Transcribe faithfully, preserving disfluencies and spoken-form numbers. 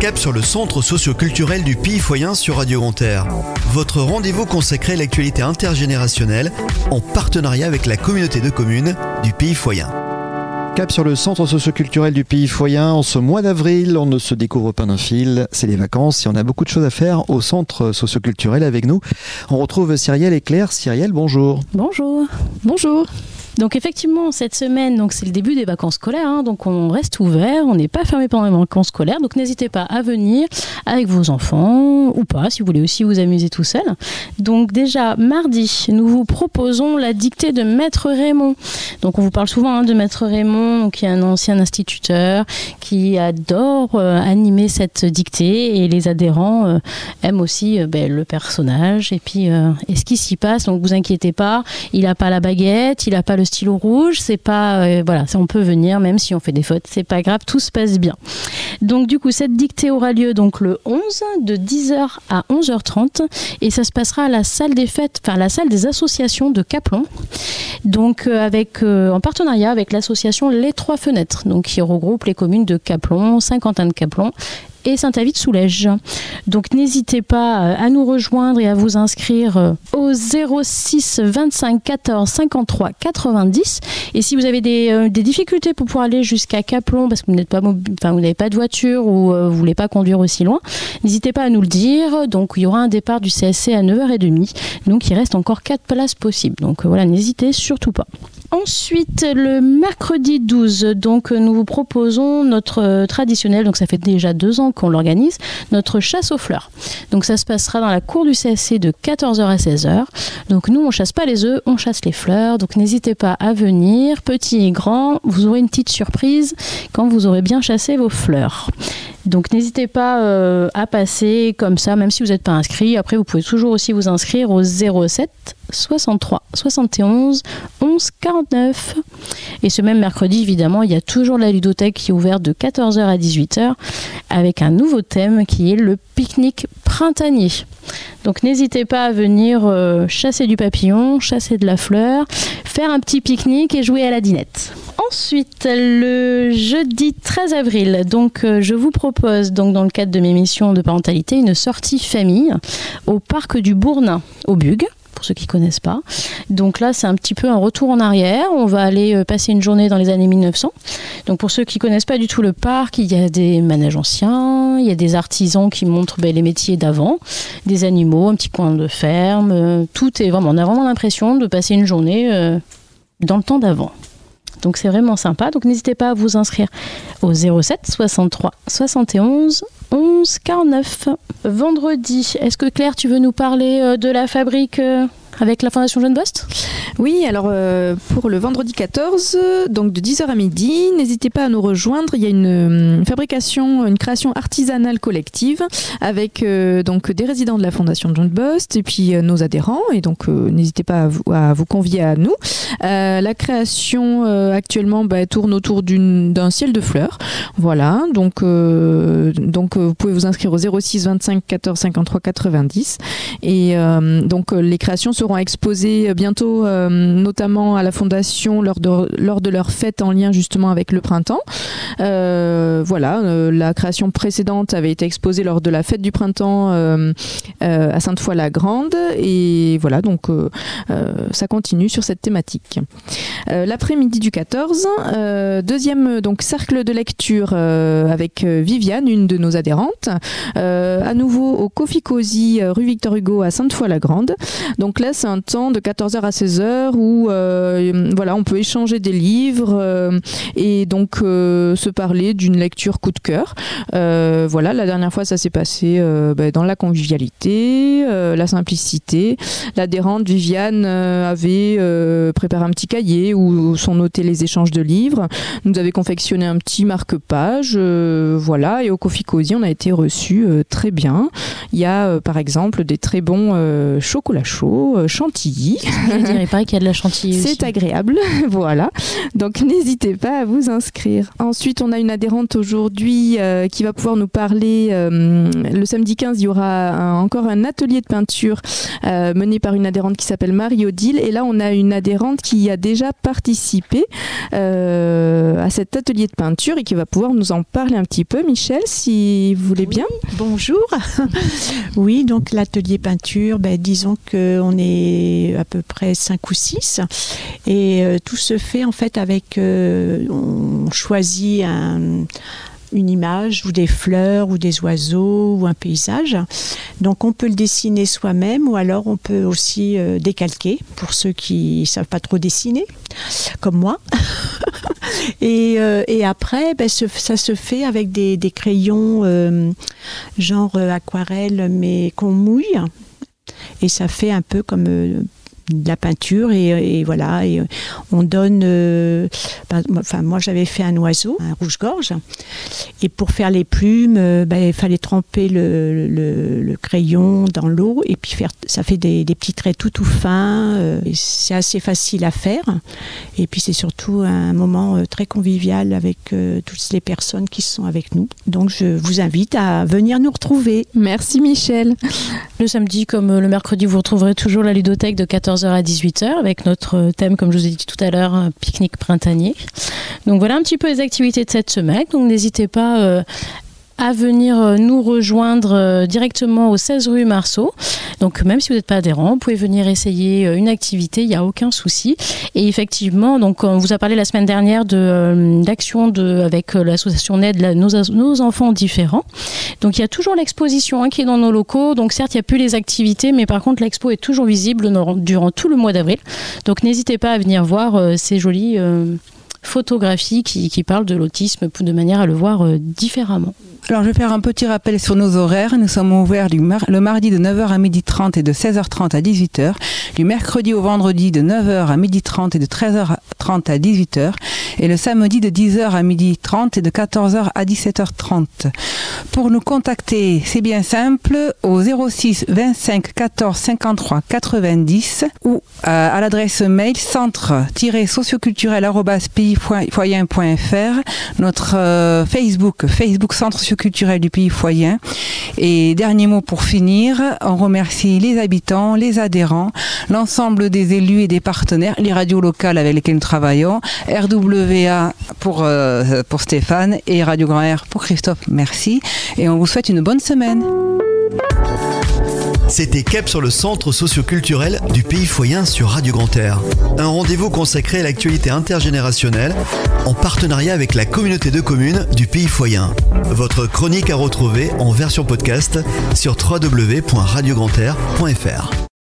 cap sur le centre socio-culturel du Pays Foyen sur Radio Grand Air. Votre rendez-vous consacré à l'actualité intergénérationnelle en partenariat avec la communauté de communes du Pays Foyen. Cap sur le centre socio-culturel du Pays Foyen. En ce mois d'avril, on ne se découvre pas d'un fil, c'est les vacances et on a beaucoup de choses à faire au centre socio-culturel avec nous. On retrouve Cyrielle et Claire. Cyrielle, bonjour. Bonjour. Bonjour. Donc effectivement, cette semaine, donc c'est le début des vacances scolaires, hein, donc on reste ouvert, on n'est pas fermé pendant les vacances scolaires, donc n'hésitez pas à venir avec vos enfants, ou pas, si vous voulez aussi vous amuser tout seul. Donc déjà, mardi, nous vous proposons la dictée de Maître Raymond. Donc on vous parle souvent hein, de Maître Raymond, qui est un ancien instituteur, qui adore euh, animer cette dictée, et les adhérents euh, aiment aussi euh, ben, le personnage, et puis euh, et ce qui s'y passe, donc vous inquiétez pas, il n'a pas la baguette, il n'a pas le stylo rouge, c'est pas euh, voilà, on peut venir même si on fait des fautes, c'est pas grave, tout se passe bien. Donc du coup, cette dictée aura lieu donc le onze de dix heures à onze heures trente et ça se passera à la salle des fêtes, enfin la salle des associations de Caplon. Donc euh, avec euh, en partenariat avec l'association Les Trois Fenêtres, donc qui regroupe les communes de Caplon, Saint-Quentin-de-Caplon et Saint-Avid-sous-Lège. Donc n'hésitez pas à nous rejoindre et à vous inscrire au zéro six vingt-cinq quatorze cinquante-trois quatre-vingt-dix. Et si vous avez des, euh, des difficultés pour pouvoir aller jusqu'à Caplon, parce que vous n'êtes pas mobi- enfin, vous n'avez pas de voiture ou euh, vous voulez pas conduire aussi loin, n'hésitez pas à nous le dire. Donc il y aura un départ du C S C à neuf heures trente. Donc il reste encore quatre places possibles. Donc euh, voilà, n'hésitez surtout pas. Ensuite, le mercredi douze, donc nous vous proposons notre euh, traditionnel, donc ça fait déjà deux ans qu'on l'organise, notre chasse aux fleurs. Donc ça se passera dans la cour du C S C de quatorze heures à seize heures. Donc nous, on chasse pas les œufs, on chasse les fleurs. Donc n'hésitez pas à venir, petits et grands, vous aurez une petite surprise quand vous aurez bien chassé vos fleurs. Donc n'hésitez pas euh, à passer comme ça, même si vous n'êtes pas inscrit. Après, vous pouvez toujours aussi vous inscrire au zéro sept soixante-trois soixante et onze onze quarante-neuf. Et ce même mercredi, évidemment, il y a toujours la ludothèque qui est ouverte de quatorze heures à dix-huit heures avec un nouveau thème qui est le pique-nique printanier. Donc n'hésitez pas à venir euh, chasser du papillon, chasser de la fleur, faire un petit pique-nique et jouer à la dinette. Ensuite, le jeudi treize avril, donc euh, je vous propose donc dans le cadre de mes missions de parentalité une sortie famille au parc du Bournin au Bugue, pour ceux qui ne connaissent pas. Donc là, c'est un petit peu un retour en arrière. On va aller euh, passer une journée dans les années mille neuf cents. Donc pour ceux qui ne connaissent pas du tout le parc, il y a des manèges anciens, il y a des artisans qui montrent ben, les métiers d'avant, des animaux, un petit coin de ferme. Euh, tout est vraiment, on a vraiment l'impression de passer une journée euh, dans le temps d'avant. Donc c'est vraiment sympa. Donc n'hésitez pas à vous inscrire au zéro sept soixante-trois soixante et onze onze quarante-neuf. Vendredi, est-ce que Claire, tu veux nous parler de la fabrique avec la Fondation Jeune Bost ? Oui, alors euh, pour le vendredi quatorze, donc de dix heures à midi, n'hésitez pas à nous rejoindre. Il y a une, une fabrication, une création artisanale collective avec euh, donc des résidents de la Fondation Jeune Bost et puis euh, nos adhérents. Et donc euh, n'hésitez pas à vous, à vous convier à nous. Euh, la création euh, actuellement bah, tourne autour d'une, d'un ciel de fleurs. Voilà, donc, euh, donc euh, vous pouvez vous inscrire au zéro six vingt-cinq quatorze cinquante-trois quatre-vingt-dix. Et euh, donc euh, les créations seront exposées bientôt euh, notamment à la Fondation lors de, lors de leur fête en lien justement avec le printemps. Euh, voilà, euh, la création précédente avait été exposée lors de la fête du printemps euh, euh, à Sainte-Foy-la-Grande et voilà, donc euh, euh, ça continue sur cette thématique. Euh, l'après-midi du quatorze, euh, deuxième donc cercle de lecture euh, avec Viviane, une de nos adhérentes, euh, à nouveau au Coffee Cozy rue Victor Hugo à Sainte-Foy-la-Grande. Donc là, c'est un temps de quatorze heures à seize heures où euh, voilà, on peut échanger des livres euh, et donc euh, se parler d'une lecture coup de cœur. Euh, voilà, la dernière fois, ça s'est passé euh, bah, dans la convivialité, euh, la simplicité. L'adhérente Viviane euh, avait euh, préparé un petit cahier où sont notés les échanges de livres. Nous avait confectionné un petit marque-page, euh, voilà. Et au Coffee Cozy, on a été reçus euh, très bien. Il y a euh, par exemple des très bons euh, chocolats chauds sur Chantilly. Je dirais, il paraît qu'il y a de la chantilly aussi. C'est agréable, voilà. Donc n'hésitez pas à vous inscrire. Ensuite, on a une adhérente aujourd'hui euh, qui va pouvoir nous parler. Euh, le samedi quinze, il y aura un, encore un atelier de peinture euh, mené par une adhérente qui s'appelle Marie-Odile. Et là, on a une adhérente qui a déjà participé euh, à cet atelier de peinture et qui va pouvoir nous en parler un petit peu. Michel, si vous voulez bien. Oui, bonjour. Oui, donc l'atelier peinture, ben, disons qu'on est à peu près cinq ou six. Et euh, tout se fait en fait avec... Euh, on choisit un... une image ou des fleurs ou des oiseaux ou un paysage. Donc on peut le dessiner soi-même ou alors on peut aussi euh, décalquer pour ceux qui ne savent pas trop dessiner, comme moi. et, euh, et après, ben, ce, ça se fait avec des, des crayons euh, genre euh, aquarelle mais qu'on mouille. Et ça fait un peu comme... Euh, de la peinture et, et voilà et on donne euh, ben, enfin moi j'avais fait un oiseau, un rouge-gorge, et pour faire les plumes euh, ben, il fallait tremper le, le, le crayon dans l'eau et puis faire, ça fait des, des petits traits tout tout fins, euh, et c'est assez facile à faire et puis c'est surtout un moment euh, très convivial avec euh, toutes les personnes qui sont avec nous, donc je vous invite à venir nous retrouver. Merci Michel. Le samedi comme le mercredi, vous retrouverez toujours la ludothèque de quatorze heures à dix-huit heures avec notre thème, comme je vous ai dit tout à l'heure, un pique-nique printanier. Donc voilà un petit peu les activités de cette semaine. Donc n'hésitez pas euh, à venir nous rejoindre euh, directement au seize rue Marceau. Donc même si vous n'êtes pas adhérent, vous pouvez venir essayer une activité, il n'y a aucun souci. Et effectivement, donc on vous a parlé la semaine dernière de euh, d'action de avec l'association N E D, la, nos, nos enfants différents. Donc il y a toujours l'exposition hein, qui est dans nos locaux. Donc certes, il n'y a plus les activités, mais par contre l'expo est toujours visible durant tout le mois d'avril. Donc n'hésitez pas à venir voir euh, ces jolies euh, photographies qui, qui parlent de l'autisme de manière à le voir euh, différemment. Alors, je vais faire un petit rappel sur nos horaires. Nous sommes ouverts du mar- le mardi de neuf heures à midi trente et de seize heures trente à dix-huit heures. Du mercredi au vendredi de neuf heures à midi trente et de treize heures trente à dix-huit heures. Et le samedi de dix heures à midi trente et de quatorze heures à dix-sept heures trente. Pour nous contacter, c'est bien simple, au zéro six vingt-cinq quatorze cinquante-trois quatre-vingt-dix ou à, à l'adresse mail centre-socioculturel arobase pays foyen point f r, notre euh, Facebook, Facebook Centre culturel du Pays Foyen. Et dernier mot pour finir, on remercie les habitants, les adhérents, l'ensemble des élus et des partenaires, les radios locales avec lesquelles nous travaillons, R W A pour, euh, pour Stéphane et Radio Grand Air pour Christophe, merci. Et on vous souhaite une bonne semaine. C'était Cap sur le centre socio-culturel du Pays Foyen sur Radio Grand Air. Un rendez-vous consacré à l'actualité intergénérationnelle en partenariat avec la communauté de communes du Pays Foyen. Votre chronique à retrouver en version podcast sur w w w point radio grand air point f r.